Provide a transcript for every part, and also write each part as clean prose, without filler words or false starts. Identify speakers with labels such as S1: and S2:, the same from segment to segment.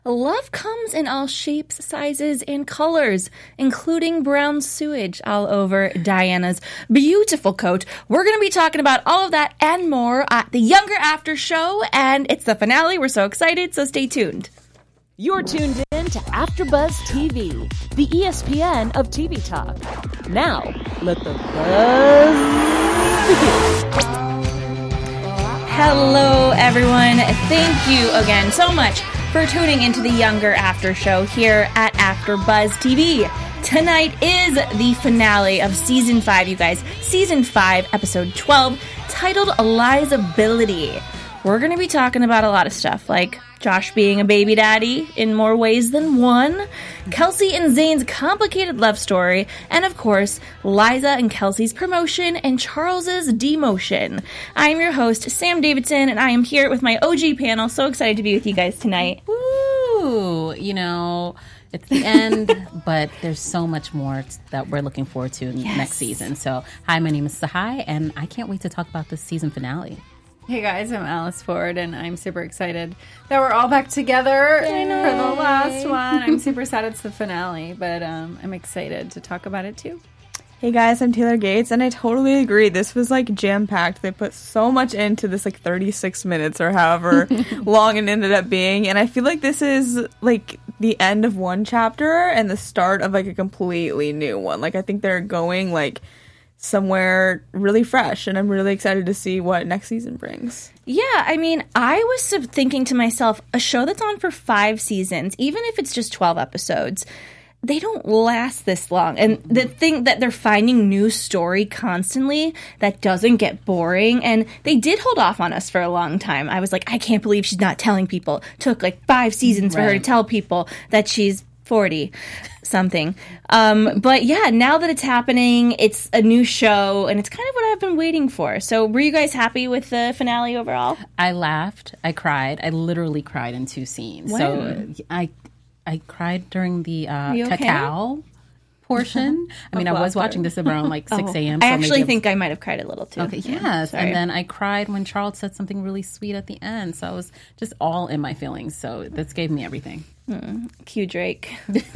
S1: Love comes in all shapes, sizes, and colors, including brown sewage all over Diana's beautiful coat. We're going to be talking about all of that and more at the Younger After show, and it's the finale. We're so excited, so stay tuned.
S2: You're tuned in to AfterBuzz TV, the ESPN of TV talk. Now, let the buzz begin.
S1: Hello, everyone. Thank you again so much for tuning into the Younger After show here at AfterBuzz TV. Tonight is the finale of Season 5, you guys. Season 5, Episode 12, titled Elizability. We're going to be talking about a lot of stuff, like Josh being a baby daddy in more ways than one, Kelsey and Zane's complicated love story, and of course, Liza and Kelsey's promotion and Charles's demotion. I'm your host, Sam Davidson, and I am here with my OG panel. So excited to be with you guys tonight.
S3: Woo! You know, it's the end, but there's so much more that we're looking forward to next season. So, hi, my name is Sahai, and I can't wait to talk about this season finale.
S4: Hey guys, I'm Alice Ford, and I'm super excited that we're all back together for the last one. I'm super sad it's the finale, but I'm excited to talk about it too.
S5: Hey guys, I'm Taylor Gates, and I totally agree. This was like jam-packed. They put so much into this, like 36 minutes or however long it ended up being, and I feel like this is like the end of one chapter and the start of like a completely new one. Like I think they're going like somewhere really fresh, and I'm really excited to see what next season brings.
S1: Yeah, I mean, I was thinking to myself, a show that's on for 5 seasons, even if it's just 12 episodes, they don't last this long. And the thing that they're finding new story constantly that doesn't get boring, and they did hold off on us for a long time. I was like, I can't believe she's not telling people. It took like 5 seasons for her to tell people that she's 40 something. But yeah, now that it's happening, it's a new show, and it's kind of what I've been waiting for. So were you guys happy with the finale overall?
S3: I laughed. I cried. I literally cried in 2 scenes.
S1: When?
S3: So I cried during the cacao portion. I mean, I was watching this around like 6 a.m.
S1: I actually think I might have cried a little too.
S3: Okay, yes. And then I cried when Charles said something really sweet at the end. So I was just all in my feelings. So this gave me everything.
S1: Cue Drake.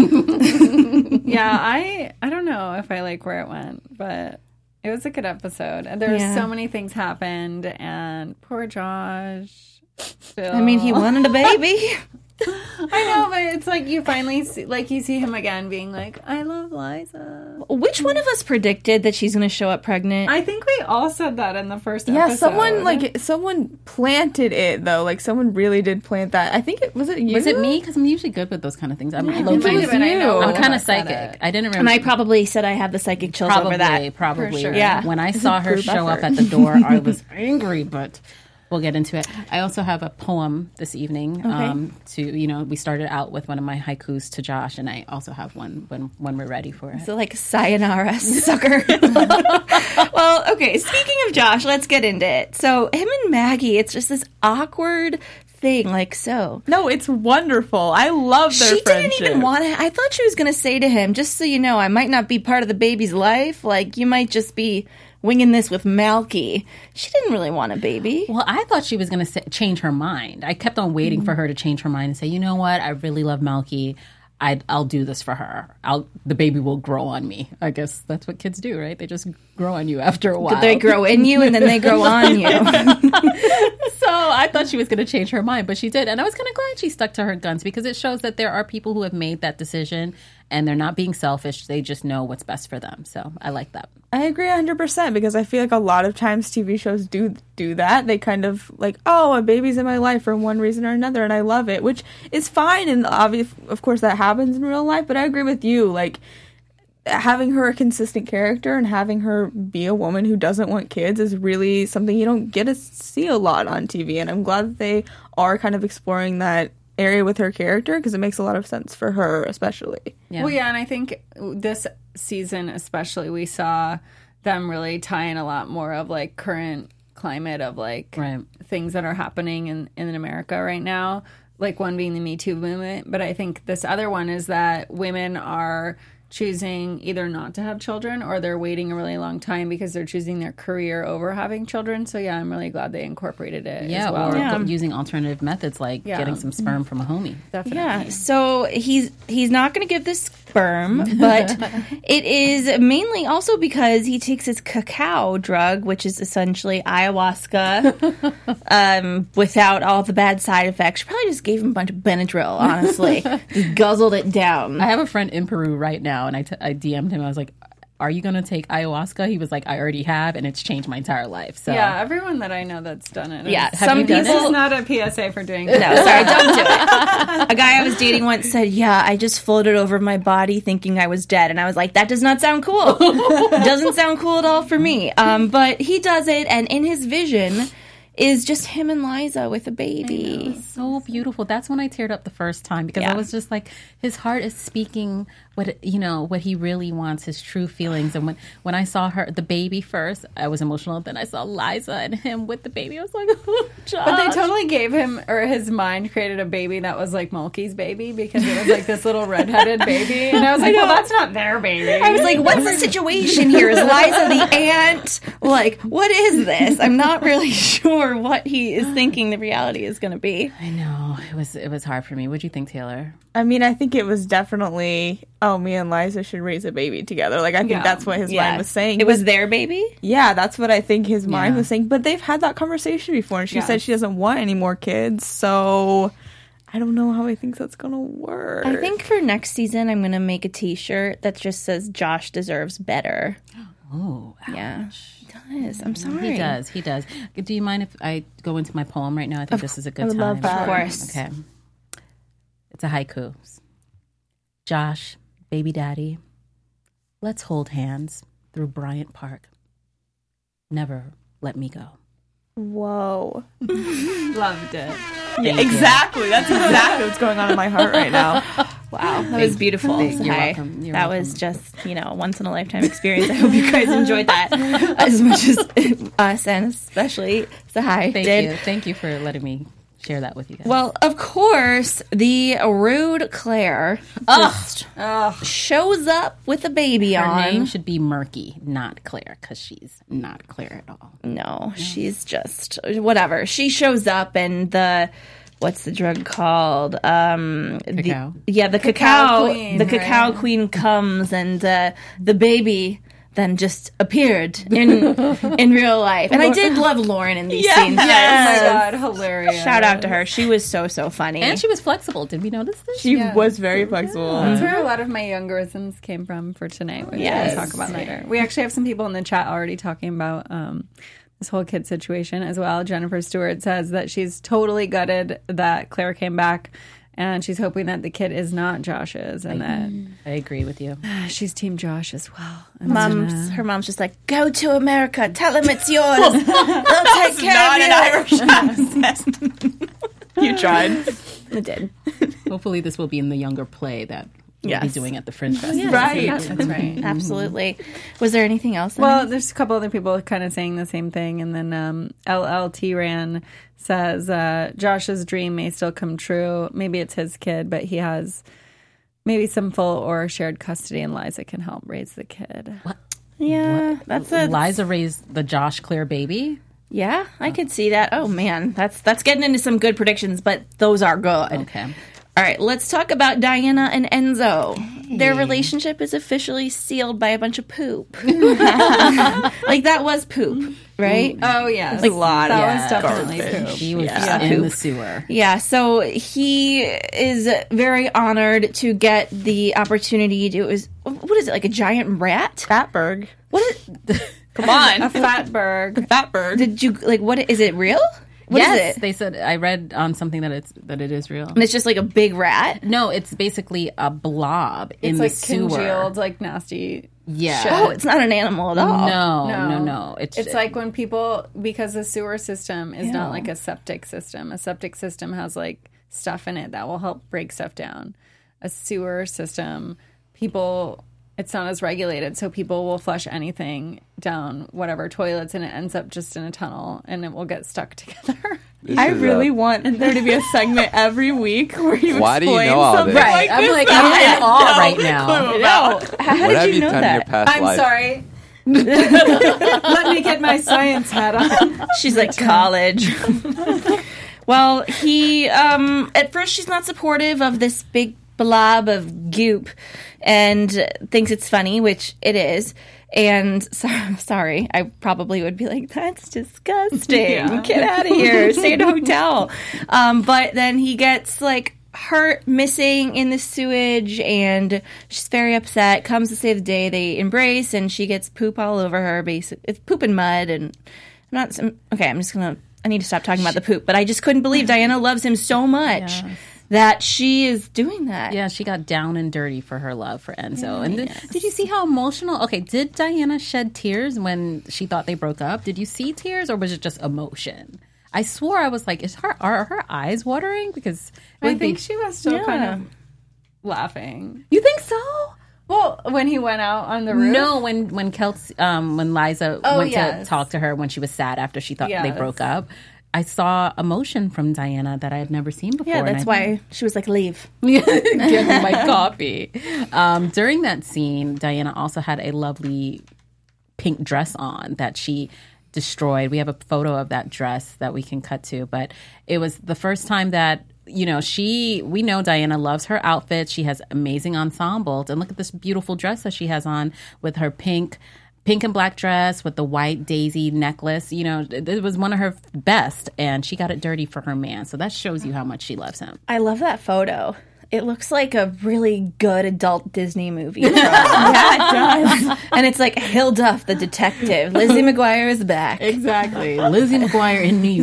S4: Yeah, I don't know if I like where it went, but it was a good episode. And there were so many things happened, and poor Josh.
S1: I mean, he wanted a baby.
S4: I know, but it's like you finally see, like you see him again being like, I love Liza.
S1: Which one of us predicted that she's going to show up pregnant?
S4: I think we all said that in the first episode.
S5: Yeah, someone planted it though. Like someone really did plant that. I think was it you?
S3: Was it me? Because I'm usually good with those kind of things. I'm
S4: it might have been,
S3: I'm kind of psychic. I didn't remember.
S1: And I probably said I have the psychic chills over that.
S3: Probably.
S4: Sure.
S3: Yeah. When I saw her show up at the door, I was angry, but we'll get into it. I also have a poem this evening. We started out with one of my haikus to Josh, and I also have one when we're ready for it.
S1: So like sayonara, sucker. Well, okay, speaking of Josh, let's get into it. So him and Maggie, it's just this awkward thing, like so.
S5: No, it's wonderful. I love their friendship.
S1: She didn't even want to. I thought she was going to say to him, just so you know, I might not be part of the baby's life. Like, you might just be winging this with Malky. She didn't really want a baby.
S3: Well, I thought she was going to change her mind. I kept on waiting for her to change her mind and say, you know what? I really love Malky. I'll do this for her. The baby will grow on me. I guess that's what kids do, right? They just grow on you after a while.
S1: They grow in you and then they grow on you.
S3: So I thought she was going to change her mind, but she did. And I was kind of glad she stuck to her guns, because it shows that there are people who have made that decision and they're not being selfish. They just know what's best for them. So I like that.
S5: I agree 100% because I feel like a lot of times TV shows do that. They kind of like, oh, a baby's in my life for one reason or another, and I love it, which is fine. And of course, that happens in real life. But I agree with you. Like, having her a consistent character and having her be a woman who doesn't want kids is really something you don't get to see a lot on TV. And I'm glad that they are kind of exploring that area with her character, because it makes a lot of sense for her especially.
S4: Yeah. Well, yeah, and I think this season especially, we saw them really tie in a lot more of like current climate of like things that are happening in America right now, like one being the Me Too movement, but I think this other one is that women are choosing either not to have children or they're waiting a really long time because they're choosing their career over having children. So yeah, I'm really glad they incorporated it as well.
S3: Or using alternative methods like getting some sperm from a homie.
S4: Definitely.
S1: Yeah, so he's not going to give this sperm, but it is mainly also because he takes his cacao drug, which is essentially ayahuasca, without all the bad side effects. She probably just gave him a bunch of Benadryl, honestly. Just guzzled it down.
S3: I have a friend in Peru right now, and I DM'd him. I was like, are you going to take ayahuasca? He was like, I already have, and it's changed my entire life. So
S4: yeah, everyone that I know that's done it.
S1: Yeah,
S3: some people.
S4: This is not a PSA for doing it.
S1: No, sorry, don't do it. A guy I was dating once said, yeah, I just floated over my body thinking I was dead. And I was like, that does not sound cool. Doesn't sound cool at all for me. But he does it, and in his vision is just him and Liza with a baby.
S3: So beautiful. That's when I teared up the first time because I was just like, his heart is speaking what he really wants, his true feelings. And when I saw the baby first, I was emotional. Then I saw Liza and him with the baby. I was like, oh, Josh.
S4: But they totally gave him, or his mind created a baby that was like Mulkey's baby because it was like this little redheaded baby. And I was like, well, that's not their baby.
S1: I was like, what's the situation here? Is Liza the aunt? Like, what is this? I'm not really sure what he is thinking the reality is going to be.
S3: I know. It was hard for me. What'd you think, Taylor?
S5: I mean, I think it was definitely, me and Liza should raise a baby together. Like, I think that's what his mind was saying.
S1: It was their baby?
S5: Yeah, that's what I think his mind was saying. But they've had that conversation before, and she said she doesn't want any more kids. So I don't know how I think that's going to work.
S1: I think for next season, I'm going to make a T-shirt that just says, Josh deserves better.
S3: Oh, ouch.
S1: Yeah. He does. I'm sorry.
S3: He does. Do you mind if I go into my poem right now? I think this is a good time.
S5: love that.
S1: Of course.
S3: Okay. It's a haiku. Josh, baby daddy, let's hold hands through Bryant Park. Never let me go.
S5: Whoa.
S4: Loved it.
S5: Yeah, exactly. That's exactly what's going on in my heart right now.
S1: Wow, that was beautiful.
S3: You're welcome.
S1: That was just, a once-in-a-lifetime experience. I hope you guys enjoyed that as much as us, and especially Sahai did.
S3: Thank you for letting me share that with you guys.
S1: Well, of course, the rude Claire just shows up with a baby
S3: Her
S1: on.
S3: name should be Murky, not Claire, because she's not Claire at all.
S1: No, she's just whatever. She shows up and what's the drug called?
S3: Cacao.
S1: The cacao queen. The cacao queen comes and the baby then just appeared in real life. And I did love Lauren in these scenes.
S4: Yes. Oh my God, hilarious.
S1: Shout out to her. She was so funny.
S3: And she was flexible. Did we notice this?
S5: She was very flexible.
S4: That's where a lot of my younger-isms came from for tonight, which we'll talk about later. We actually have some people in the chat already talking about this whole kid situation as well. Jennifer Stewart says that she's totally gutted that Claire came back, and she's hoping that the kid is not Josh's, and that
S3: I agree with you.
S4: she's Team Josh as well.
S1: Her mom's just like, go to America, tell them it's yours. They'll take care of you.
S5: Irish accent. You tried.
S1: I did.
S3: Hopefully this will be in the younger play that we'll be doing at the Fringe Festival.
S5: Right.
S4: That's right.
S1: Absolutely. Was there anything else?
S4: Well, there's a couple other people kind of saying the same thing. And then LLT Ran says Josh's dream may still come true. Maybe it's his kid, but he has maybe some full or shared custody, and Liza can help raise the kid.
S3: What?
S1: Yeah,
S3: That's Liza raised the Josh Claire baby?
S1: Yeah, I could see that. Oh, man. That's getting into some good predictions, but those are good.
S3: Okay.
S1: All right, let's talk about Diana and Enzo. Hey. Their relationship is officially sealed by a bunch of poop. Like, that was poop, right?
S4: Oh, yes.
S1: Like, a lot.
S4: That was definitely poop.
S3: He was in the sewer.
S1: Yeah, so he is very honored to get the opportunity to, what is it, like a giant rat?
S5: Fatberg.
S1: What is
S5: Come on.
S4: A fatberg.
S5: Fatberg.
S1: Did you, like, what, is it real? What is it?
S3: They said, I read on something that it is real.
S1: And it's just like a big rat?
S3: No, it's basically a blob in
S4: It's
S3: the
S4: like
S3: sewer.
S4: congealed, like nasty
S3: Yeah.
S4: shit.
S1: Oh, it's not an animal at all.
S3: No.
S4: It's like when people, because the sewer system is not like a septic system. A septic system has like stuff in it that will help break stuff down. A sewer system, people it's not as regulated, so people will flush anything down whatever toilets, and it ends up just in a tunnel, and it will get stuck together.
S5: I really want there to be a segment every week where you
S6: Why do you
S5: explain
S6: know all
S5: something
S6: this?
S5: like
S3: I'm
S5: this
S3: like,
S5: that
S3: I'm
S5: I
S3: in
S5: have
S3: awe
S5: no
S3: right now.
S5: clue about.
S1: How
S6: What
S1: did
S6: have
S1: you
S6: you
S1: know
S6: done in your
S1: that?
S6: past
S4: I'm
S6: life?
S4: sorry. Let me get my science hat on.
S1: She's like college. Well, he at first she's not supportive of this big blob of goop and thinks it's funny, which it is. And sorry, I probably would be like, that's disgusting. Get out of here. Stay in a hotel. But then he gets like hurt, missing in the sewage, and she's very upset. Comes to save the day. They embrace, and she gets poop all over her. Basically, it's poop and mud. And I'm just gonna. I need to stop talking about the poop. But I just couldn't believe Diana loves him so much that she is doing that.
S3: Yeah, she got down and dirty for her love for Enzo. And did you see how emotional? Okay, did Diana shed tears when she thought they broke up? Did you see tears, or was it just emotion? I swore I was like, are her eyes watering? Because
S4: I think she was still kind of laughing.
S3: You think so?
S4: Well, when he went out on the roof?
S3: No, when Liza went to talk to her when she was sad after she thought they broke up. I saw emotion from Diana that I had never seen before.
S1: Yeah, that's why she was like, leave.
S3: Give me my coffee. During that scene, Diana also had a lovely pink dress on that she destroyed. We have a photo of that dress that we can cut to, but it was the first time that, you know, we know Diana loves her outfits. She has amazing ensembles. And look at this beautiful dress that she has on with her pink and black dress with the white daisy necklace. You know, it was one of her best, and she got it dirty for her man. So that shows you how much she loves him.
S1: I love that photo. It looks like a really good adult Disney movie. Yeah,
S5: it does.
S1: And it's like Hill Duff, the detective. Lizzie McGuire is back.
S3: Exactly. Lizzie McGuire in New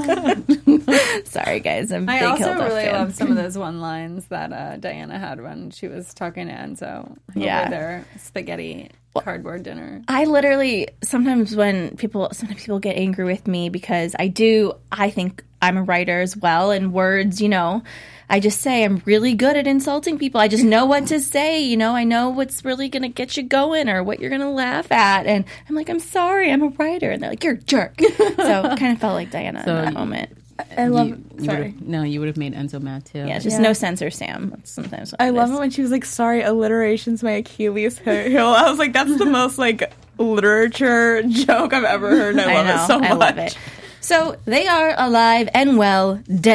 S3: York.
S1: Sorry, guys. I'm a
S4: I
S1: big
S4: also
S1: Hill Duff
S4: really
S1: fan.
S4: love some of those one-lines that Diana had when she was talking to Enzo over their spaghetti cardboard dinner.
S1: I literally, sometimes people get angry with me because I think I'm a writer as well, and words, you know, I just say I'm really good at insulting people. I just know what to say, you know, I know what's really going to get you going or what you're going to laugh at. And I'm like, I'm sorry, I'm a writer. And they're like, you're a jerk. So I kind of felt like Diana in that moment.
S5: I love sorry.
S3: You would have made Enzo mad too.
S1: Yeah, just no censor, Sam. That's sometimes what
S5: I love it when she was like, sorry, alliteration's my Achilles heel. I was like, that's the most like literature joke I've ever heard. I love it so much.
S1: I love it. So they are alive and well.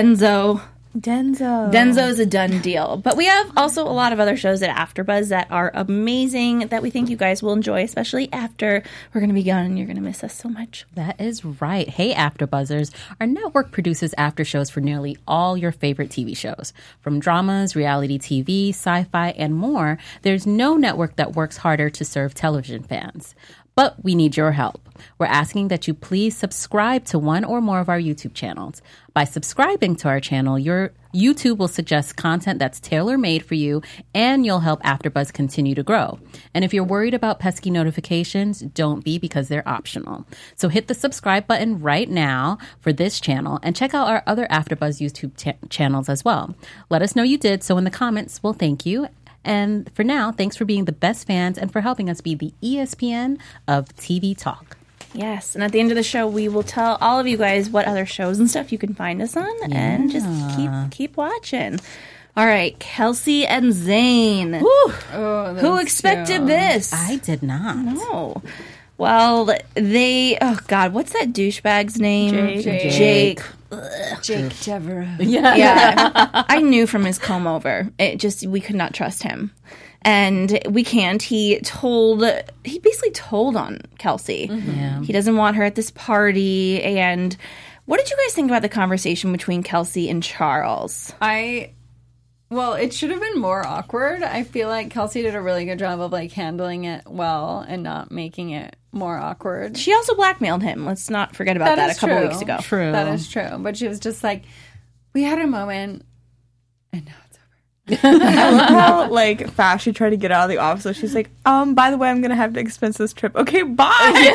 S1: Denzo's a done deal. But we have also a lot of other shows at AfterBuzz that are amazing that we think you guys will enjoy, especially after we're going to be gone and you're going to miss us so much.
S3: That is right. Hey, AfterBuzzers. Our network produces after shows for nearly all your favorite TV shows. From dramas, reality TV, sci-fi, and more, there's no network that works harder to serve television fans. But we need your help. We're asking that you please subscribe to one or more of our YouTube channels. By subscribing to our channel, your YouTube will suggest content that's tailor-made for you, and you'll help AfterBuzz continue to grow. And if you're worried about pesky notifications, don't be, because they're optional. So hit the subscribe button right now for this channel, and check out our other AfterBuzz YouTube channels as well. Let us know you did, so in the comments, we'll thank you. And for now, thanks for being the best fans and for helping us be the ESPN of TV talk.
S1: Yes, and at the end of the show, we will tell all of you guys what other shows and stuff you can find us on, and just keep watching. All right, Kelsey and Zane. Who expected this?
S3: I did not.
S1: No. Well, oh God, what's that douchebag's name? Jake
S4: Devereaux.
S1: Yeah. I knew from his comb over. We could not trust him. And we can't. He basically told on Kelsey.
S3: Yeah.
S1: He doesn't want her at this party. And what did you guys think about the conversation between Kelsey and Charles?
S4: Well, it should have been more awkward. I feel like Kelsey did a really good job of like handling it well and not making it more awkward.
S1: She also blackmailed him. Let's not forget about that a couple weeks ago.
S3: True.
S4: That is true. But she was just like, we had a moment and now it's over.
S5: I love how like fast she tried to get out of the office. So she's like, by the way, I'm gonna have to expense this trip. Okay, bye.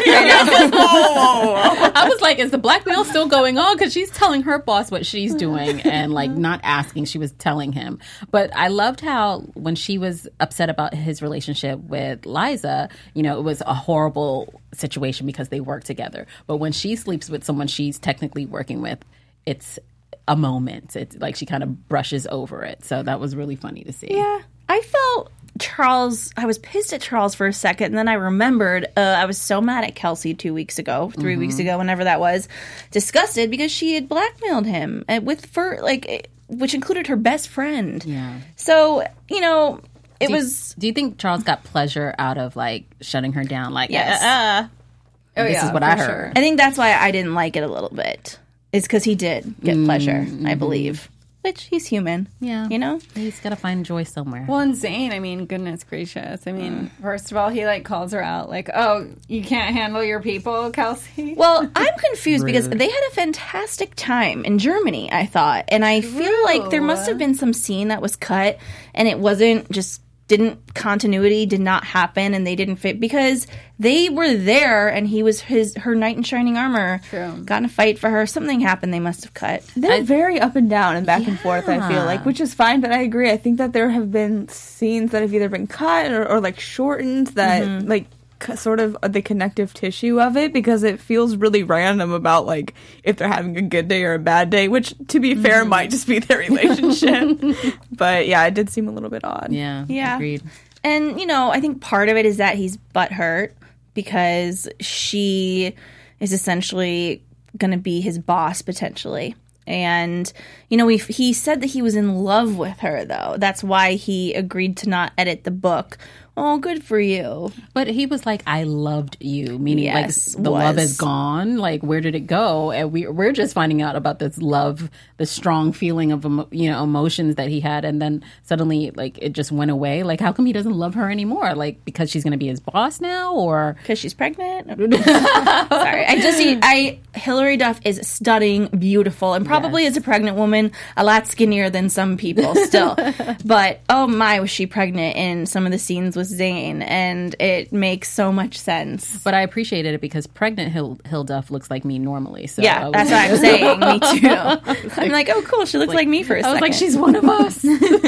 S3: I was like, is the blackmail still going on? Because she's telling her boss what she's doing and like not asking. She was telling him. But I loved how when she was upset about his relationship with Liza, you know, it was a horrible situation because they work together. But when she sleeps with someone she's technically working with, it's a moment. It's like she kind of brushes over it. So that was really funny to see.
S1: Yeah. I felt I was pissed at Charles for a second, and then I remembered I was so mad at Kelsey 2 weeks ago, 3 weeks ago, whenever that was, disgusted because she had blackmailed him which included her best friend.
S3: Yeah.
S1: So, you know, do
S3: you think Charles got pleasure out of like shutting her down? Like,
S1: yes.
S3: This is what I heard.
S4: Sure.
S1: I think that's why I didn't like it a little bit. It's because he did get pleasure, I believe. Which he's human.
S3: Yeah.
S1: You know?
S3: He's got to find joy somewhere.
S4: Well, and Zayn, I mean, goodness gracious. I mean, first of all, he like calls her out like, oh, you can't handle your people, Kelsey?
S1: Well, I'm confused because they had a fantastic time in Germany, I thought. And I feel like there must have been some scene that was cut and it wasn't just continuity did not happen and they didn't fit because they were there and he was her knight in shining armor.
S4: True.
S1: Got in a fight for her. Something happened. They must have cut.
S5: They're very up and down and back and forth, I feel like, which is fine, but I agree. I think that there have been scenes that have either been cut or like shortened that like sort of the connective tissue of it because it feels really random about like if they're having a good day or a bad day, which to be fair might just be their relationship. But yeah, it did seem a little bit odd.
S3: Yeah. Agreed.
S1: And, you know, I think part of it is that he's butthurt because she is essentially going to be his boss potentially. And, you know, he said that he was in love with her, though. That's why he agreed to not edit the book. Oh, good for you.
S3: But he was like, I loved you, meaning
S1: Yes,
S3: like the love is gone. Like, where did it go? And we're just finding out about this love, the strong feeling of, emotions that he had. And then suddenly, like, it just went away. Like, how come he doesn't love her anymore? Like, because she's going to be his boss now or?
S1: Because she's pregnant? Sorry. Hillary Duff is stunning, beautiful, and probably as a pregnant woman, a lot skinnier than some people still. But, oh my, was she pregnant in some of the scenes with Zayn, and it makes so much sense.
S3: But I appreciated it because pregnant Hill Duff looks like me normally. So
S1: yeah, that's what I'm saying. Me too. I'm like, oh, cool. She looks like me for a second.
S3: I was like, she's one of us.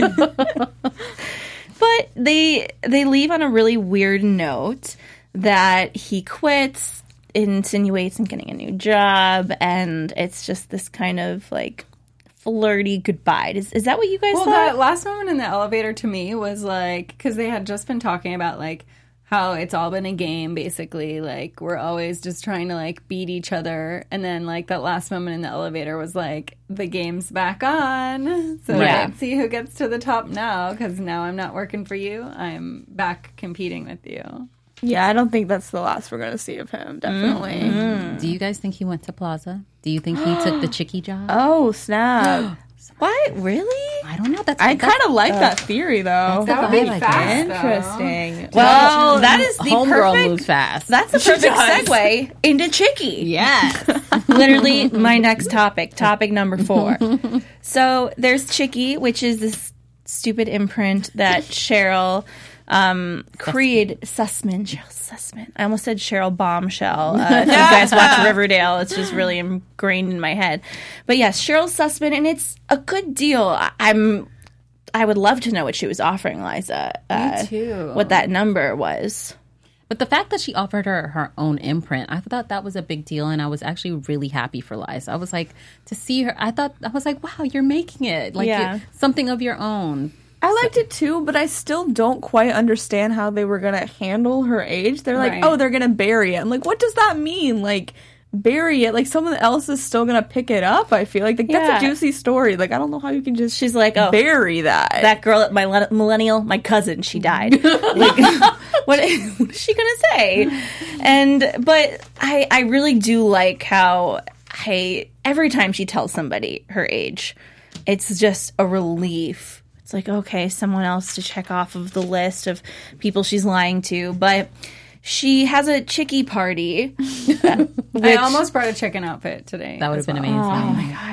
S1: But they leave on a really weird note that he quits, insinuates in getting a new job, and it's just this kind of like flirty goodbye. Is that what you guys thought?
S4: Well, that last moment in the elevator to me was like, because they had just been talking about like how it's all been a game, basically. Like, we're always just trying to like beat each other. And then like that last moment in the elevator was like, the game's back on. So let's see who gets to the top now, because now I'm not working for you. I'm back competing with you.
S5: Yeah, I don't think that's the last we're going to see of him, definitely.
S3: Mm-hmm. Do you guys think he went to Plaza? Do you think he took the chickie job?
S5: Oh, snap.
S1: What? Really?
S3: I don't know.
S5: I kind of like that theory, though.
S4: That would be fast,
S5: interesting.
S1: Well, that is the
S3: homegirl moves fast.
S1: That's the perfect segue into chickie.
S3: Yes.
S1: Literally my next topic number 4. So there's Chickie, which is this stupid imprint that Cheryl created. Cheryl Sussman. I almost said Cheryl Bombshell. If you guys watch Riverdale, it's just really ingrained in my head. But yes, Cheryl Sussman, and it's a good deal. I would love to know what she was offering Liza.
S4: Me too.
S1: What that number was.
S3: But the fact that she offered her own imprint, I thought that was a big deal, and I was actually really happy for Liza. I was like, to see her, I was like, wow, you're making it. Like, something of your own.
S5: I liked it too, but I still don't quite understand how they were going to handle her age. They're like, oh, they're going to bury it. I'm like, what does that mean? Like, bury it? Like, someone else is still going to pick it up, I feel like. That's a juicy story. Like, I don't know how you can just
S1: She's like, oh,
S5: bury that.
S1: That girl at my millennial, my cousin, she died. Like, what is she going to say? But I really do like how every time she tells somebody her age, it's just a relief. It's like, okay, someone else to check off of the list of people she's lying to. But she has a chickie party.
S4: I almost brought a chicken outfit today.
S3: That would have been amazing.
S1: Oh my gosh.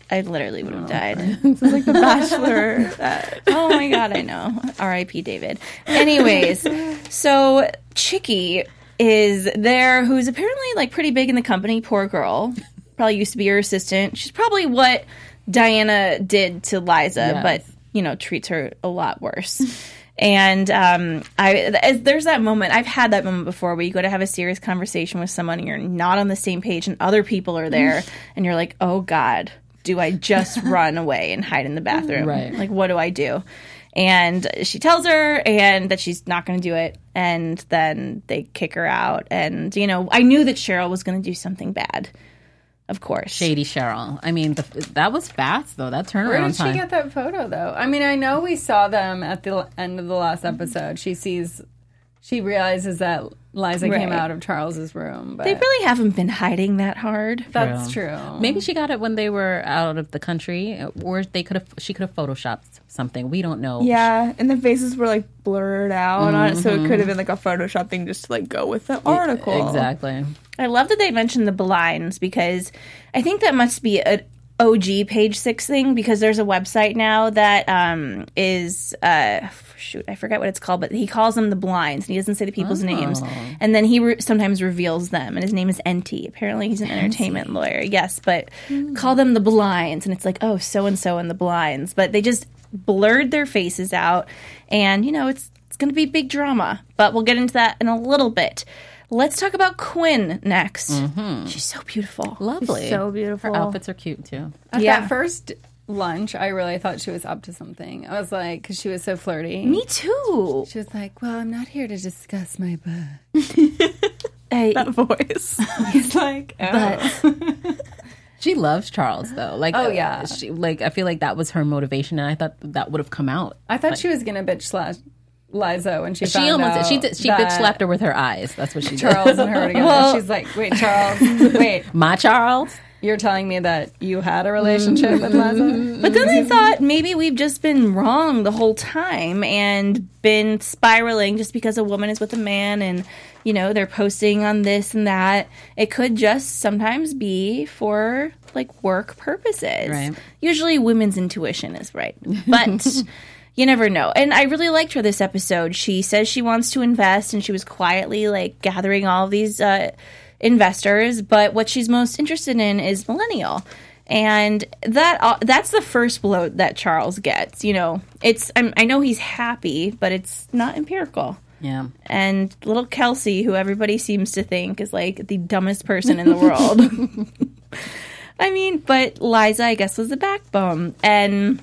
S1: I literally would have died.
S5: This is like The Bachelor.
S1: Oh my God, I know. R.I.P. David. Anyways, so Chicky is there, who's apparently like pretty big in the company. Poor girl. Probably used to be her assistant. She's probably what Diana did to Liza, but, you know, treats her a lot worse. And there's that moment. I've had that moment before where you go to have a serious conversation with someone and you're not on the same page and other people are there and you're like, oh God, do I just run away and hide in the bathroom?
S3: Right.
S1: Like, what do I do? And she tells her and that she's not going to do it. And then they kick her out. And, you know, I knew that Cheryl was going to do something bad. Of course.
S3: Shady Cheryl. I mean, that was fast, though. That turnaround time.
S4: Where did she get that photo, though? I mean, I know we saw them at the end of the last episode. She realizes that Liza came out of Charles's room. But
S1: they really haven't been hiding that hard.
S4: That's true.
S3: Maybe she got it when they were out of the country, or she could have photoshopped something. We don't know.
S5: Yeah, and the faces were like blurred out on it, so it could have been like a Photoshop thing just to like go with the article.
S3: Exactly.
S1: I love that they mentioned the blinds because I think that must be an OG Page 6 thing because there's a website now that is I forget what it's called, but he calls them the blinds and he doesn't say the people's names, and then he sometimes reveals them, and his name is NT. Apparently he's an entertainment lawyer. Yes, but call them the blinds, and it's like, oh, so and so in the blinds, but they just blurred their faces out, and you know it's going to be big drama, but we'll get into that in a little bit. Let's talk about Quinn next. She's so beautiful.
S3: Lovely.
S5: She's so beautiful.
S3: Her outfits are cute, too.
S4: At that first lunch, I really thought she was up to something. I was like, because she was so flirty.
S1: Me too.
S4: She was like, well, I'm not here to discuss my butt.
S5: That voice.
S4: He's like,
S1: But
S3: She loves Charles, though. Like,
S4: oh, yeah.
S3: I feel like that was her motivation, and I thought that would have come out.
S4: I thought she was going to bitch slash Liza when she found
S3: almost
S4: out
S3: she bitch slapped her with her eyes. That's what she did.
S4: Charles and her together. She's like, wait, Charles,
S3: my Charles.
S4: You're telling me that you had a relationship with Liza?
S1: But then I thought maybe we've just been wrong the whole time and been spiraling just because a woman is with a man and, you know, they're posting on this and that. It could just sometimes be for, like, work purposes.
S3: Right.
S1: Usually women's intuition is right. But you never know. And I really liked her this episode. She says she wants to invest, and she was quietly, like, gathering all of these investors, but what she's most interested in is millennial, and that's the first blow that Charles gets. You know, I know he's happy, but it's not empirical.
S3: Yeah.
S1: And little Kelsey, who everybody seems to think is like the dumbest person in the world. I mean, but Liza, I guess, was the backbone, and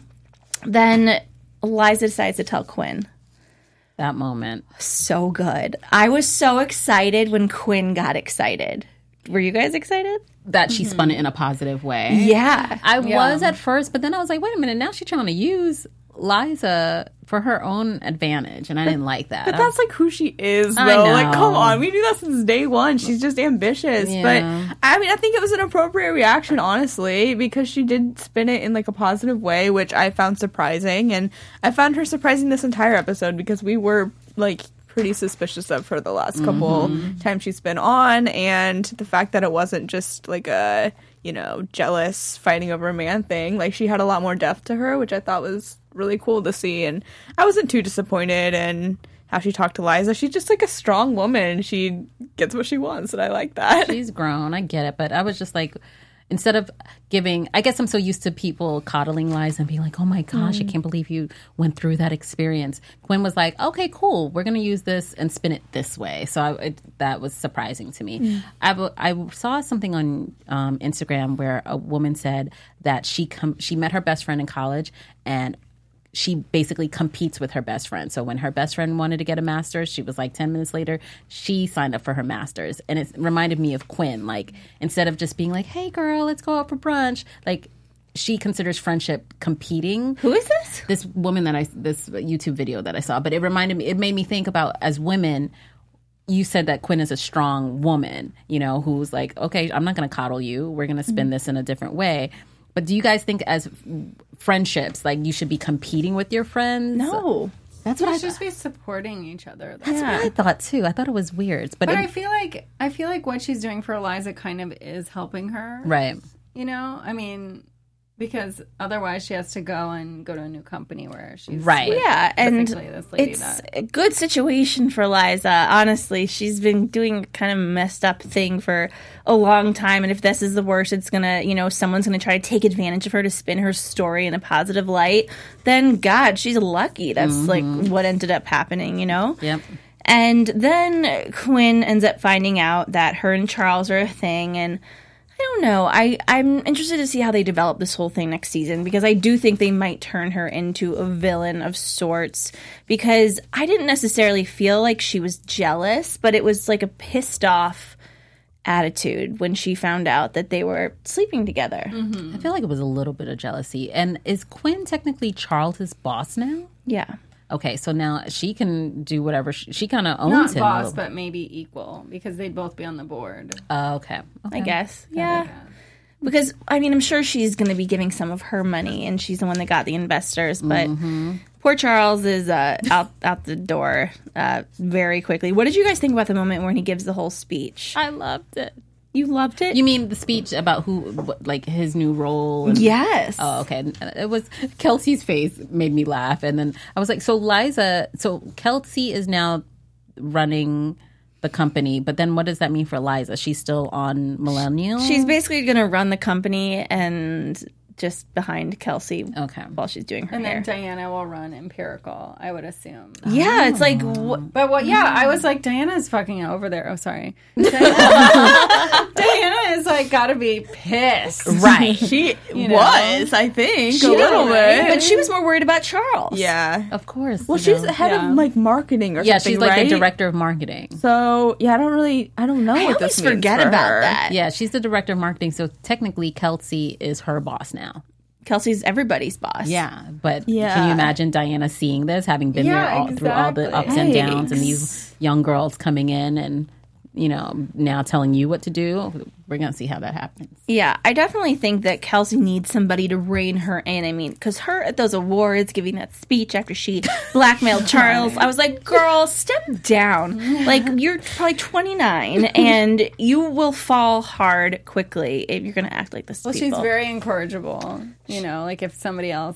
S1: then Liza decides to tell Quinn.
S3: That moment.
S1: So good. I was so excited when Quinn got excited. Were you guys excited?
S3: That she spun it in a positive way.
S1: Yeah.
S3: I was at first, but then I was like, wait a minute, now she's trying to use Liza for her own advantage, and I didn't like that.
S5: But that's like who she is, though.
S3: I know.
S5: Like, come on, we knew that since day one. She's just ambitious.
S3: Yeah.
S5: But I mean, I think it was an appropriate reaction, honestly, because she did spin it in like a positive way, which I found surprising, and I found her surprising this entire episode because we were like pretty suspicious of her the last couple times she's been on, and the fact that it wasn't just like a, you know, jealous fighting over a man thing. Like, she had a lot more depth to her, which I thought was really cool to see, and I wasn't too disappointed in how she talked to Liza. She's just like a strong woman. She gets what she wants, and I like that.
S3: She's grown. I get it, but I was just like, instead of giving, I guess I'm so used to people coddling Liza and being like, oh my gosh, I can't believe you went through that experience. Quinn was like, okay, cool, we're going to use this and spin it this way. So that was surprising to me. I saw something on Instagram where a woman said that she met her best friend in college, and she basically competes with her best friend. So when her best friend wanted to get a master's, she was like 10 minutes later, she signed up for her master's. And it reminded me of Quinn. Like, instead of just being like, hey, girl, let's go out for brunch, like, she considers friendship competing.
S1: Who is this?
S3: This woman this YouTube video that I saw. But it made me think about, as women, you said that Quinn is a strong woman, you know, who's like, okay, I'm not going to coddle you. We're going to spin this in a different way. But do you guys think as friendships, like, you should be competing with your friends?
S1: No.
S3: That's what I
S4: should just be supporting each other.
S3: That's what I thought too. I thought it was weird. But
S4: I feel like what she's doing for Eliza kind of is helping her.
S3: Right.
S4: You know? I mean, Because otherwise she has to go to a new company where she's
S3: Right.
S1: Yeah, and
S4: this lady
S1: it's a good situation for Liza. Honestly, she's been doing kind of messed up thing for a long time, and if this is the worst, it's gonna, someone's gonna try to take advantage of her to spin her story in a positive light. Then, God, she's lucky. That's like what ended up happening,
S3: Yep.
S1: And then Quinn ends up finding out that her and Charles are a thing, and I don't know. I'm interested to see how they develop this whole thing next season, because I do think they might turn her into a villain of sorts, because I didn't necessarily feel like she was jealous, but it was like a pissed off attitude when she found out that they were sleeping together.
S3: I feel like it was a little bit of jealousy. And is Quinn technically Charles's boss now?
S1: Yeah.
S3: Okay, so now she can do whatever. She kind of
S4: not
S3: owns him.
S4: boss, but maybe equal, because they'd both be on the board.
S3: Okay.
S1: I guess. Yeah. Because, I'm sure she's going to be giving some of her money, and she's the one that got the investors. But poor Charles is out the door very quickly. What did you guys think about the moment when he gives the whole speech?
S3: I loved it.
S1: You loved it?
S3: You mean the speech about his new role? And,
S1: Yes.
S3: Oh, okay. It was Kelsey's face made me laugh, and then I was like, so Kelsey is now running the company, but then what does that mean for Liza? She's still on Millennial?
S1: She's basically going to run the company and just behind Kelsey while she's doing her
S4: And
S1: hair.
S4: then Diana will run Empirical, I would assume.
S1: Yeah, it's like...
S4: But I was like, Diana's fucking over there. Oh, sorry. Diana is like, gotta be pissed.
S3: right.
S5: She was, I think, a little
S1: But
S5: bit.
S1: she was more worried about Charles.
S5: Yeah.
S3: Of course.
S5: Well, she's the head of like marketing or
S3: yeah,
S5: something,
S3: she's like
S5: right?
S3: the director of marketing.
S5: So yeah, I don't know
S1: I
S5: what
S1: always
S5: this means
S1: forget
S5: for
S1: about
S5: her.
S1: that.
S3: Yeah, she's the director of marketing, so technically Kelsey is her boss now.
S1: Kelsey's everybody's boss.
S3: Yeah, but
S5: Yeah.
S3: can you imagine Diana seeing this, having been there through all the ups and downs, and these young girls coming in and now telling you what to do? We're gonna see how that happens.
S1: Yeah, I definitely think that Kelsey needs somebody to rein her in. Because her at those awards, giving that speech after she blackmailed Charles, I was like, girl, step down. Like, you're probably 29, and you will fall hard quickly if you're going to act like this to
S4: Well,
S1: people.
S4: she's very incorrigible. Like if somebody else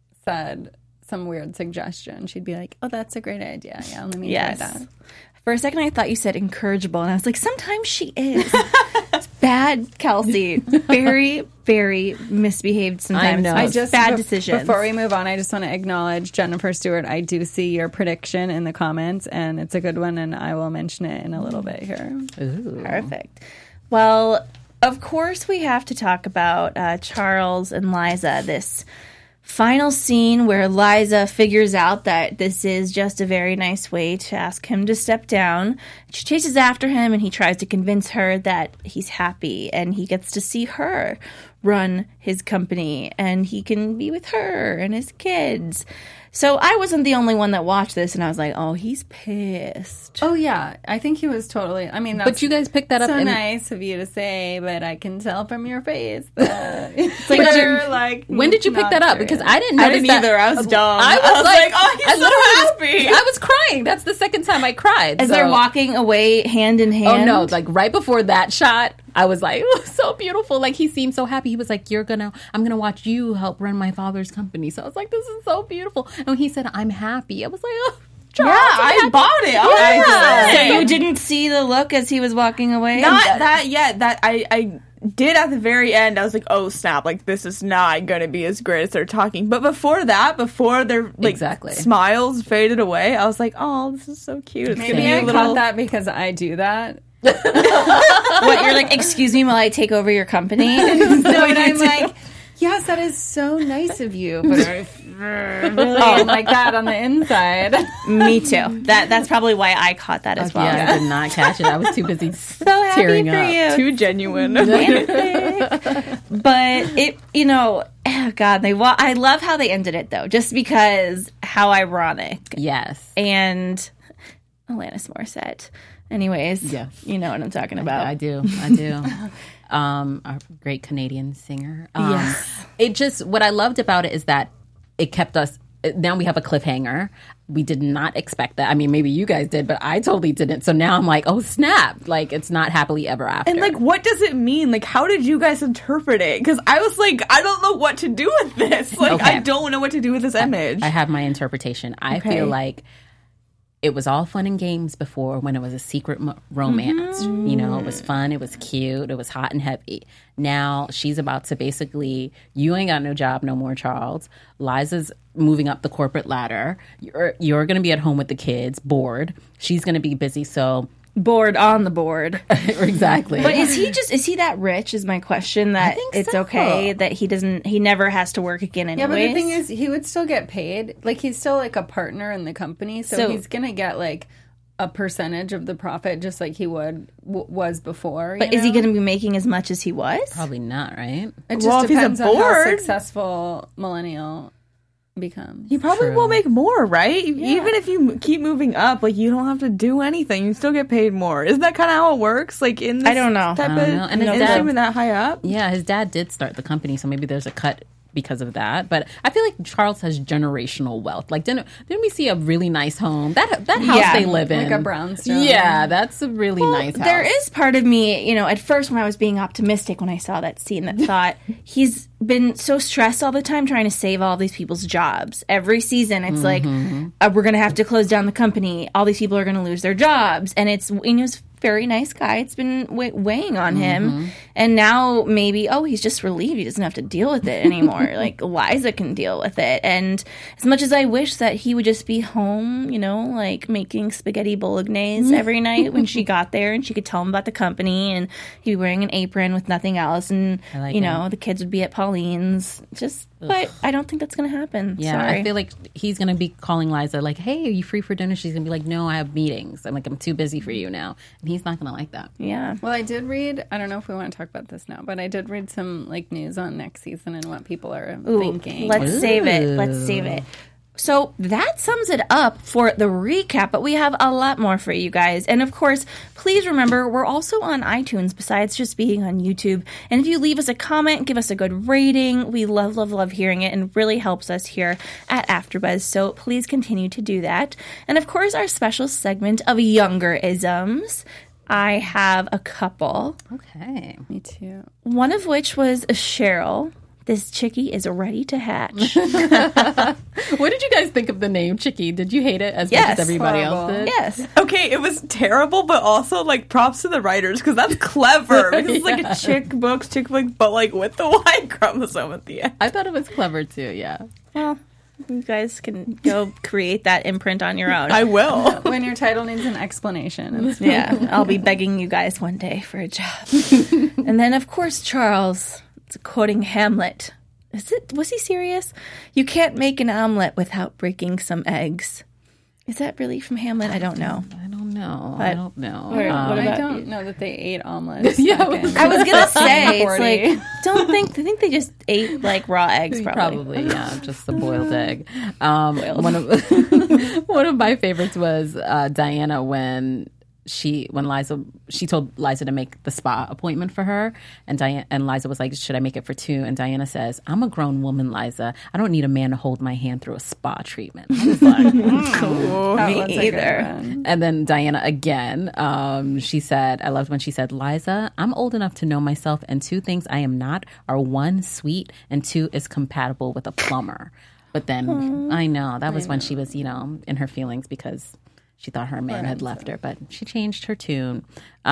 S4: said some weird suggestion, she'd be like, oh, that's a great idea. Yeah, let me try that.
S1: For a second, I thought you said incorrigible, and I was like, sometimes she is. It's bad, Kelsey. Very, very misbehaved sometimes.
S3: I know.
S1: Bad decisions.
S4: Before we move on, I just want to acknowledge Jennifer Stewart. I do see your prediction in the comments, and it's a good one, and I will mention it in a little bit here.
S3: Ooh.
S1: Perfect. Well, of course, we have to talk about Charles and Liza, this final scene where Liza figures out that this is just a very nice way to ask him to step down. She chases after him, and he tries to convince her that he's happy and he gets to see her run his company and he can be with her and his kids. So I wasn't the only one that watched this, and I was like, oh, he's pissed.
S4: Oh, yeah. I think he was totally... I mean, that's
S3: But you guys picked that up.
S4: so
S3: in,
S4: nice of you to say, but I can tell from your face that it's
S3: But
S4: you're like...
S3: when did you pick
S4: not
S3: that up?
S4: serious.
S3: Because I didn't
S5: I
S3: notice
S5: didn't
S3: that.
S5: either. I was dumb.
S3: I was like,
S5: oh, he's
S3: I
S5: so happy.
S3: I was crying. That's the second time I cried.
S1: As they're walking away hand in hand.
S3: Oh no! Like right before that shot, I was like, "It was so beautiful." Like he seemed so happy. He was like, I'm gonna watch you help run my father's company." So I was like, "This is so beautiful." And when he said, "I'm happy," I was like, "Oh, Charles,
S5: Yeah,
S3: I'm
S5: I
S3: happy."
S5: bought it.
S1: So you didn't see the look as he was walking away?
S5: Not that yet. That I did at the very end. I was like, oh snap! Like this is not going to be as great as they're talking. But before that, before their like
S3: Exactly.
S5: smiles faded away, I was like, oh, this is so cute. It's
S4: Maybe
S5: gonna be
S4: I
S5: a little.
S4: caught that because I do that.
S1: What, you're like, excuse me while I take over your company?
S4: No, and I'm like, yes, that is so nice of you, but I really am like that on the inside.
S1: Me too. That's probably why I caught that as well.
S3: Yeah, I did not catch it. I was too busy
S1: So happy
S3: tearing
S1: for
S3: up.
S1: you.
S5: Too genuine.
S1: But it, oh God, I love how they ended it though, just because how ironic.
S3: Yes.
S1: And Alanis Morissette. Anyways,
S3: Yes.
S1: you know what I'm talking about.
S3: I do. A great Canadian singer.
S1: Yes.
S3: It just, what I loved about it is that it kept us now we have a cliffhanger. We did not expect that. I mean, maybe you guys did, but I totally didn't. So now I'm like, oh, snap. Like, it's not happily ever after.
S5: And, like, what does it mean? Like, how did you guys interpret it? Because I was like, I don't know what to do with this. Like,
S3: Okay.
S5: I don't know what to do with this image.
S3: I have my interpretation. I feel like it was all fun and games before when it was a secret romance. You know, it was fun, it was cute, it was hot and heavy. Now she's about to basically, you ain't got no job no more, Charles. Liza's moving up the corporate ladder. You're going to be at home with the kids, bored. She's going to be busy, so...
S1: Bored on the board.
S3: Exactly.
S1: But is he that rich is my question, that it's
S3: so.
S1: okay that he never has to work again anyways?
S4: Yeah, but the thing is, he would still get paid. Like, he's still, like, a partner in the company, so he's going to get, like, a percentage of the profit just like he was before.
S1: But is he going to be making as much as he was?
S3: Probably not, right?
S4: It just depends on how successful millennial becomes.
S5: You probably will make more, right? Yeah. Even if you keep moving up, like, you don't have to do anything. You still get paid more. Isn't that kind of how it works? Like, in this
S1: I don't know.
S5: Type of
S3: And
S5: industry that high up?
S3: Yeah, his dad did start the company, so maybe there's a cut because of that. But I feel like Charles has generational wealth. Like, didn't we see a really nice home? That house they live in.
S4: Like a brownstone.
S3: Yeah, that's a really nice house.
S1: There is part of me, at first when I was being optimistic when I saw that scene, that thought, he's been so stressed all the time trying to save all these people's jobs. Every season, it's like, we're going to have to close down the company. All these people are going to lose their jobs. And it's very nice guy. It's been weighing on him. And now maybe, he's just relieved. He doesn't have to deal with it anymore. Like, Liza can deal with it. And as much as I wish that he would just be home, like making spaghetti bolognese every night when she got there, and she could tell him about the company, and he'd be wearing an apron with nothing else. And, the kids would be at Pauline's. But I don't think that's going to happen.
S3: Yeah,
S1: Sorry.
S3: I feel like he's going to be calling Liza like, hey, are you free for dinner? She's going to be like, no, I have meetings. I'm too busy for you now. And he's not going to like that.
S1: Yeah.
S4: Well, I did read, I don't know if we want to talk about this now, but I did read some news on next season and what people are thinking.
S1: Let's save it. So that sums it up for the recap, but we have a lot more for you guys. And of course, please remember, we're also on iTunes besides just being on YouTube. And if you leave us a comment, give us a good rating, we love, love, love hearing it, and really helps us here at AfterBuzz. So please continue to do that. And of course, our special segment of Younger Isms. I have a couple.
S3: Okay.
S4: Me too.
S1: One of which was Cheryl. This chickie is ready to hatch.
S3: What did you guys think of the name Chickie? Did you hate it as much as everybody else did?
S1: Yes.
S5: Okay, it was terrible, but also, like, props to the writers, because that's clever. Because it's like a chick flick, but, like, with the Y chromosome at the end.
S3: I thought it was clever, too, yeah.
S1: Well, you guys can go create that imprint on your own.
S5: I will.
S4: When your title needs an explanation.
S1: Yeah, I'll be begging you guys one day for a job. And then, of course, Charles, quoting Hamlet. Was he serious? You can't make an omelet without breaking some eggs. Is that really from Hamlet? I don't know.
S3: I don't know.
S1: But
S3: I don't know.
S4: I don't know that they ate omelets.
S3: Yeah,
S1: I was gonna say, it's like, I think they just ate like raw eggs.
S3: Probably, yeah, just the boiled egg. One of my favorites was Diana when she told Liza to make the spa appointment for her, and Liza was like, should I make it for 2? And Diana says, I'm a grown woman, Liza. I don't need a man to hold my hand through a spa treatment. I was like,
S1: cool. Me either.
S3: And then Diana again, she said, I loved when she said, Liza, I'm old enough to know myself, and 2 things I am not are 1, sweet, and 2 is compatible with a plumber. But then I know that was when she was, in her feelings because she thought her man had left her, but she changed her tune.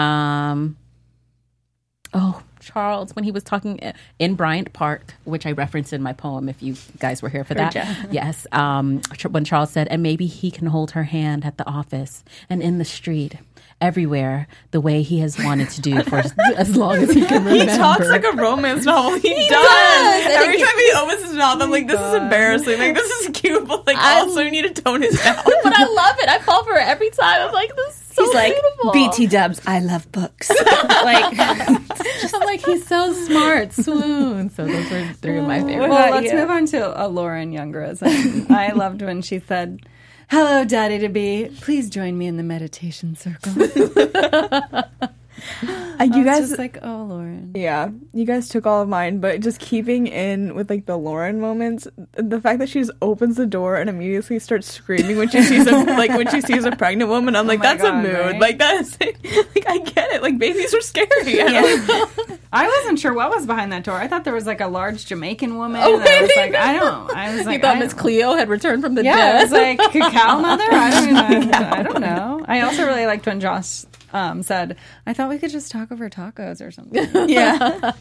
S3: Charles, when he was talking in Bryant Park, which I referenced in my poem, if you guys were here for that. Yes. When Charles said, and maybe he can hold her hand at the office and in the street, everywhere, the way he has wanted to do for as long as he can remember.
S5: He talks like a romance novel. He does. Every time he opens his mouth, I'm like, this is embarrassing. Like, this is cute, but like, also you need to tone it down.
S3: But I love it. I fall for it every time. I'm like, this is so
S1: He's like,
S3: beautiful.
S1: BT dubs, I love books.
S3: I'm like, he's so smart. Swoon. So those were 3 of my favorites.
S4: Well, let's move on to a Lauren Youngerism. I loved when she said, hello, Daddy-to-be. Please join me in the meditation circle.
S5: You guys,
S4: just like, oh, Lauren.
S5: yeah, you guys took all of mine, but just keeping in with like the Lauren moments, the fact that she just opens the door and immediately starts screaming when she sees a pregnant woman, I'm like, that's
S4: God,
S5: a mood.
S4: right?
S5: Like that is like I get it. Like babies are scary.
S4: I wasn't sure what was behind that door. I thought there was like a large Jamaican woman.
S3: Oh,
S4: and I was
S3: really?
S4: like, I was like,
S3: You thought Miss Cleo had returned from the
S4: Yeah,
S3: dead?
S4: I was like, cacao mother? I don't know. I also really liked when Josh said, I thought we could just talk over tacos or something.
S5: Yeah.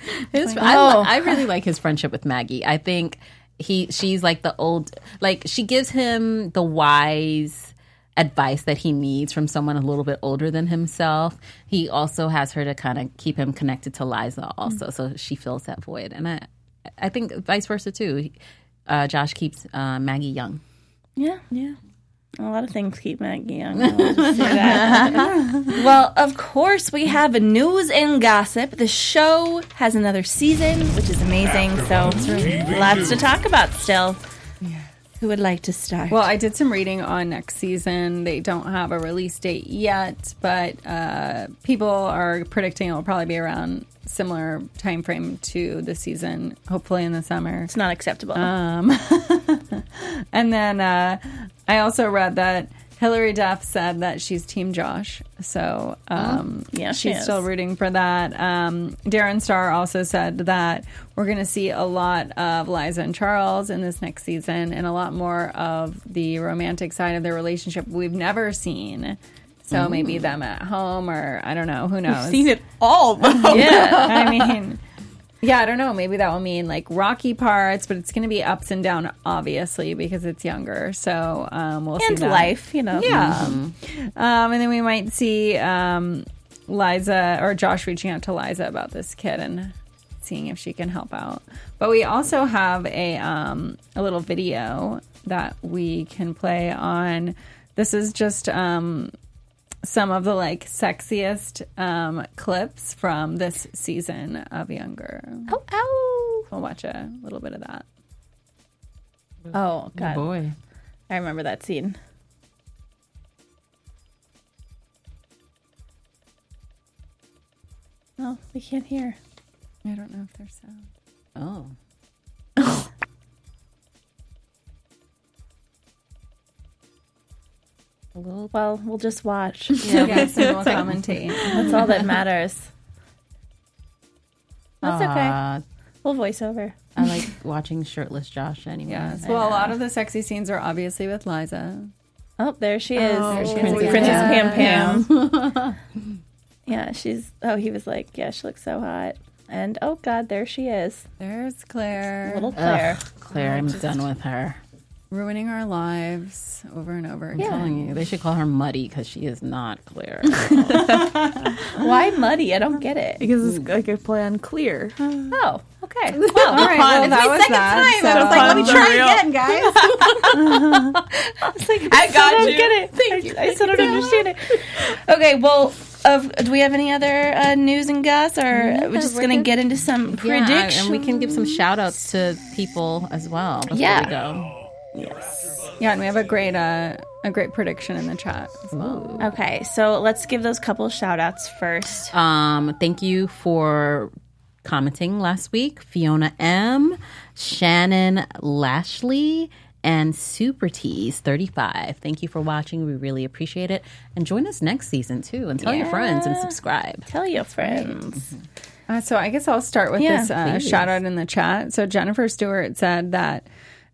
S3: I really like his friendship with Maggie. I think she's like the old, like she gives him the wise advice that he needs from someone a little bit older than himself. He also has her to kind of keep him connected to Liza also, so she fills that void. And I think vice versa too. Josh keeps Maggie young.
S1: Yeah. A lot of things keep Maggie young. I'll just say that. Well, of course, we have news and gossip. The show has another season, which is amazing. So lots to talk about still. Who would like to start?
S4: Well, I did some reading on next season. They don't have a release date yet, but people are predicting it will probably be around similar time frame to the season, hopefully in the summer.
S1: It's not acceptable.
S4: And then I also read that Hilary Duff said that she's Team Josh. So
S1: yeah,
S4: she's still rooting for that. Darren Star also said that we're going to see a lot of Liza and Charles in this next season and a lot more of the romantic side of their relationship we've never seen. So maybe them at home or I don't know. Who knows?
S5: I've seen it all, though.
S4: Yeah. I mean... Yeah, I don't know. Maybe that will mean like rocky parts, but it's going to be ups and down, obviously, because it's younger. So we'll see.
S1: And
S4: that.
S1: life, you know.
S4: Yeah. And then we might see Liza or Josh reaching out to Liza about this kid and seeing if she can help out. But we also have a little video that we can play on. This is just some of the like sexiest clips from this season of Younger.
S1: Oh.
S4: We'll watch a little bit of that.
S1: Oh, God.
S3: Oh boy.
S1: I remember that scene. Oh, we can't hear.
S4: I don't know if there's sound.
S3: Oh.
S1: Well, we'll just watch.
S4: Yeah, and we'll commentate.
S1: That's all that matters. That's okay.
S3: Aw,
S1: We'll voice over.
S3: I like watching shirtless Josh anyway.
S4: Yes. Well, a lot of the sexy scenes are obviously with Liza.
S1: Oh, there she is.
S4: There she is.
S1: Princess
S4: Yeah.
S1: Pam Pam. Yeah, he was like, yeah, she looks so hot. And, oh, God, there she is.
S4: There's Claire.
S1: Little Claire.
S3: Claire, I'm done with her.
S4: Ruining our lives over and over again.
S3: I'm telling you, they should call her Muddy because she is not Claire.
S1: Why Muddy? I don't get it.
S5: Because it's like a play on clear.
S1: Oh, okay.
S4: Well, all right. Well, that was that. So,
S1: I was like, let me try
S5: Real.
S1: again, guys. I was like,
S5: I got
S1: still don't
S5: you.
S1: get it. Thank you. I still don't understand it. Okay, well, do we have any other news and goss, or we're just going to get into some predictions?
S3: And we can give some shout outs to people as well before we go.
S4: yeah, and we have a great prediction in the chat.
S1: Okay, so let's give those couple shout outs first.
S3: Thank you for commenting last week. Fiona M, Shannon Lashley, and Super Tease 35. Thank you for watching. We really appreciate it. And join us next season too. And tell your friends and subscribe.
S1: Tell your friends.
S4: So I guess I'll start with this shout out in the chat. So Jennifer Stewart said that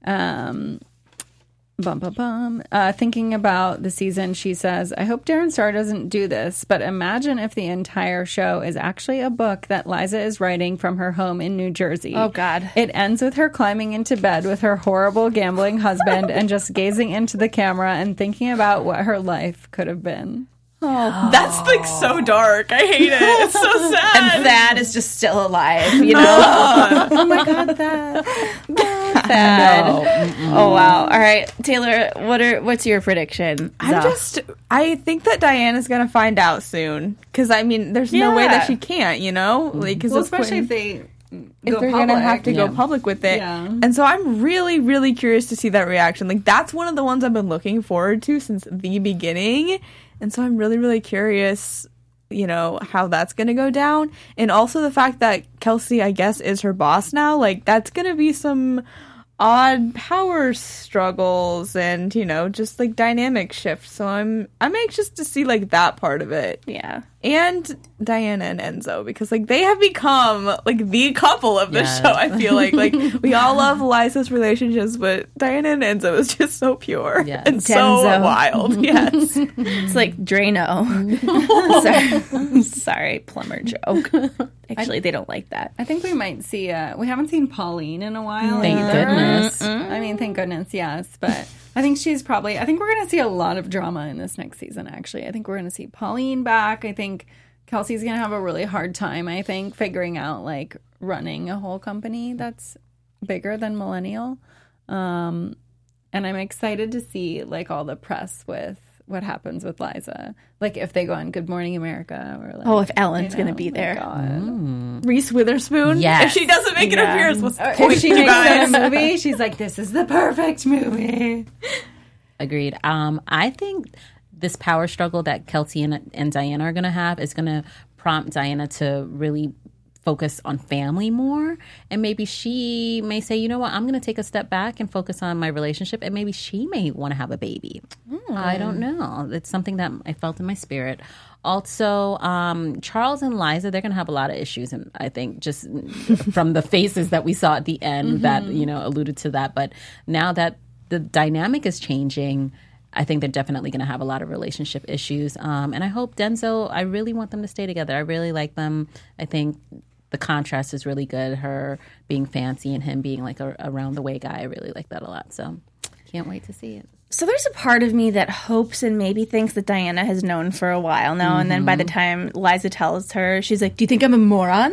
S4: thinking about the season, she says, I hope Darren Star doesn't do this, but imagine if the entire show is actually a book that Liza is writing from her home in New Jersey.
S1: Oh, God.
S4: It ends with her climbing into bed with her horrible gambling husband and just gazing into the camera and thinking about what her life could have been.
S5: That's like so dark. I hate it. It's so sad.
S1: And Thad is just still alive, you know?
S4: Oh my God, that.
S1: Thad. Oh, wow. All right, Taylor, what's your prediction?
S5: I think that Diana's going to find out soon. Because, I mean, there's no way that she can't, you know? Like, cause
S4: Especially if they
S5: if they're going to have to go public with it.
S4: Yeah.
S5: And so I'm really, really curious to see that reaction. Like, that's one of the ones I've been looking forward to since the beginning. And so I'm really, really curious you know, how that's going to go down. And also the fact that Kelsey, I guess, is her boss now. Like, that's going to be some odd power struggles and, you know, just like dynamic shifts. So I'm anxious to see like that part of it.
S1: Yeah.
S5: And Diana and Enzo, because like they have become like the couple of the show. I feel like we all love Liza's relationships, but Diana and Enzo is just so pure and so wild. Yes,
S1: it's like Drano. Sorry, plumber joke. Actually, they don't like that.
S4: I think we might see. We haven't seen Pauline in a while.
S3: Thank goodness.
S4: I mean, thank goodness, yes. But I think she's probably. I think we're going to see a lot of drama in this next season. Actually, I think we're going to see Pauline back. I think Kelsey's going to have a really hard time. I think figuring out like running a whole company that's bigger than Millennial. And I'm excited to see like all the press with what happens with Liza. Like if they go on Good Morning America or like,
S1: if Ellen's going to be there.
S5: Reese Witherspoon.
S3: Yes.
S5: If she doesn't make an appearance, what's the point,
S4: if she makes it a movie, she's like, this is the perfect movie.
S3: Agreed. I think this power struggle that Kelsey and Diana are going to have is going to prompt Diana to really focus on family more. And maybe she may say, you know what, I'm going to take a step back and focus on my relationship. And maybe she may want to have a baby. I don't know. It's something that I felt in my spirit. Also, Charles and Liza, they're going to have a lot of issues. And I think just from the faces that we saw at the end that, you know, alluded to that. But now that the dynamic is changing, I think they're definitely going to have a lot of relationship issues. And I hope Denzel, I really want them to stay together. I really like them. I think the contrast is really good. Her being fancy and him being like a around the way guy. I really like that a lot. So can't wait to see it.
S1: So there's a part of me that hopes and maybe thinks that Diana has known for a while now. And then by the time Liza tells her, she's like, do you think I'm a moron?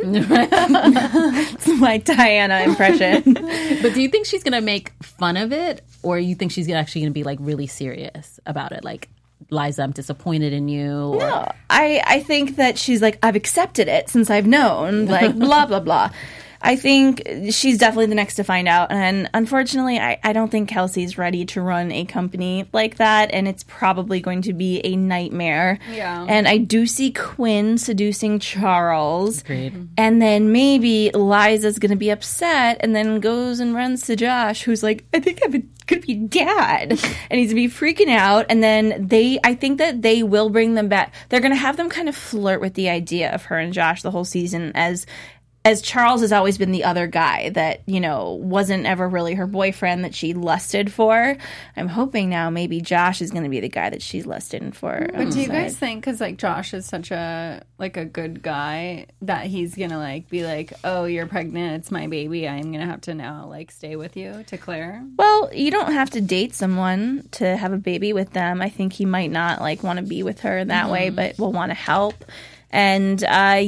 S1: It's my Diana impression.
S3: But do you think she's going to make fun of it? Or you think she's actually going to be like really serious about it? Like, Liza, I'm disappointed in you. Or...
S1: No, I think that she's like, I've accepted it since I've known, like, blah, blah, blah. I think she's definitely the next to find out. And unfortunately, I don't think Kelsey's ready to run a company like that. And it's probably going to be a nightmare.
S4: Yeah.
S1: And I do see Quinn seducing Charles.
S3: Agreed.
S1: And then maybe Liza's going to be upset and then goes and runs to Josh, who's like, I think I'm could be dad. And he's going to be freaking out. And then I think that they will bring them back. They're going to have them kind of flirt with the idea of her and Josh the whole season as Charles has always been the other guy that, you know, wasn't ever really her boyfriend that she lusted for. I'm hoping now maybe Josh is going to be the guy that she's lusting for.
S4: But do you guys think, because like Josh is such a good guy, that he's going to like be like, oh, you're pregnant, it's my baby, I'm going to have to now like stay with you, to Claire?
S1: Well, you don't have to date someone to have a baby with them. I think he might not like want to be with her in that way, but will want to help. And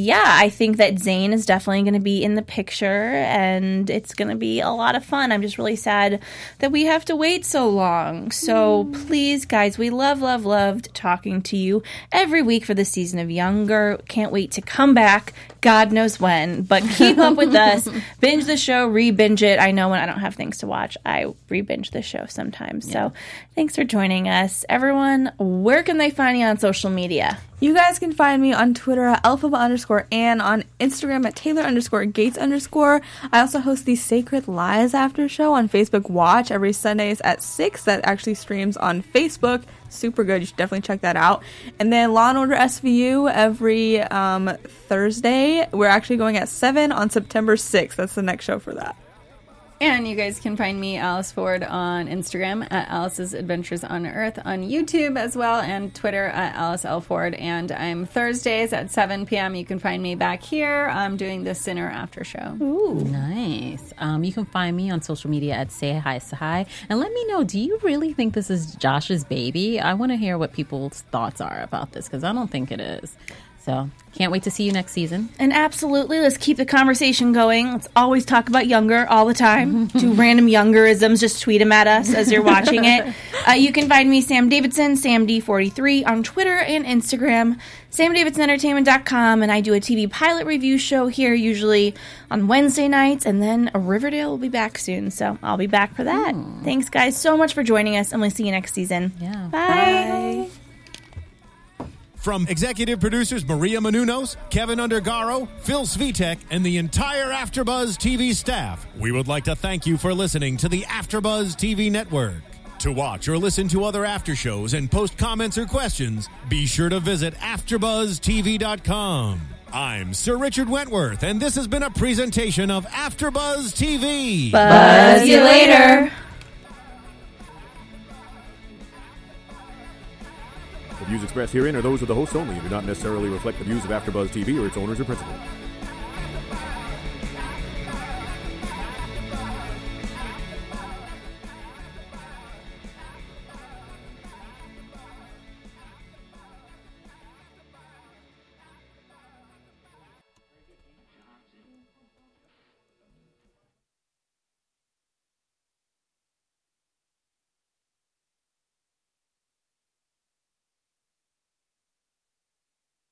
S1: I think that Zayn is definitely going to be in the picture, and it's going to be a lot of fun. I'm just really sad that we have to wait so long. So please, guys, we loved talking to you every week for the season of Younger. Can't wait to come back. God knows when, but keep up with us. Binge the show, re-binge it. I know when I don't have things to watch, I re-binge the show sometimes. Yeah. So thanks for joining us. Everyone, where can they find you on social media?
S5: You guys can find me on Twitter at Elphaba_Ann, on Instagram at Taylor_Gates_. I also host the Sacred Lies After Show on Facebook Watch every Sundays at 6. That actually streams on Facebook. Super good. You should definitely check that out. And then Law & Order SVU every Thursday. We're actually going at 7 on September 6th. That's the next show for that.
S4: And you guys can find me, Alice Ford, on Instagram at Alice's Adventures on Earth, on YouTube as well, and Twitter at Alice L. Ford. And I'm Thursdays at 7 p.m. You can find me back here. I'm doing the Sinner After Show.
S3: Ooh, nice. You can find me on social media at Say Hi Sahai. And let me know, do you really think this is Josh's baby? I want to hear what people's thoughts are about this, because I don't think it is. So, can't wait to see you next season.
S1: And absolutely, let's keep the conversation going. Let's always talk about Younger all the time. Do random Younger-isms, just tweet them at us as you're watching it. You can find me, Sam Davidson, SamD43, on Twitter and Instagram, SamDavidsonEntertainment.com, and I do a TV pilot review show here, usually on Wednesday nights, and then Riverdale will be back soon, so I'll be back for that. Thanks, guys, so much for joining us, and we'll see you next season.
S3: Yeah.
S1: Bye.
S6: From executive producers Maria Menounos, Kevin Undergaro, Phil Svitek, and the entire AfterBuzz TV staff, we would like to thank you for listening to the AfterBuzz TV network. To watch or listen to other after shows and post comments or questions, be sure to visit AfterBuzzTV.com. I'm Sir Richard Wentworth, and this has been a presentation of AfterBuzz TV.
S1: Buzz you later.
S7: The views expressed herein are those of the hosts only and do not necessarily reflect the views of AfterBuzz TV or its owners or principals.